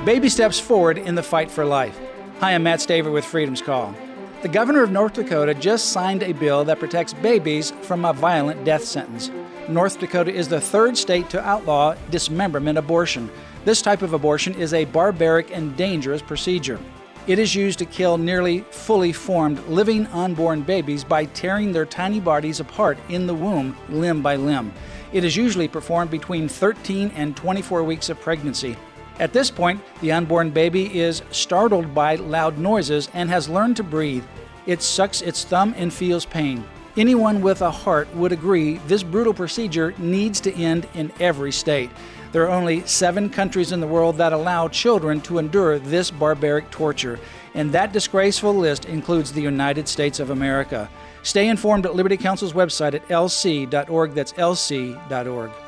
Baby steps forward in the fight for life. Hi, I'm Matt Staver with Freedom's Call. The governor of North Dakota just signed a bill that protects babies from a violent death sentence. North Dakota is the third state to outlaw dismemberment abortion. This type of abortion is a barbaric and dangerous procedure. It is used to kill nearly fully formed living unborn babies by tearing their tiny bodies apart in the womb, limb by limb. It is usually performed between 13 and 24 weeks of pregnancy. At this point, the unborn baby is startled by loud noises and has learned to breathe. It sucks its thumb and feels pain. Anyone with a heart would agree this brutal procedure needs to end in every state. There are only 7 countries in the world that allow children to endure this barbaric torture, and that disgraceful list includes the United States of America. Stay informed at Liberty Counsel's website at lc.org. That's lc.org.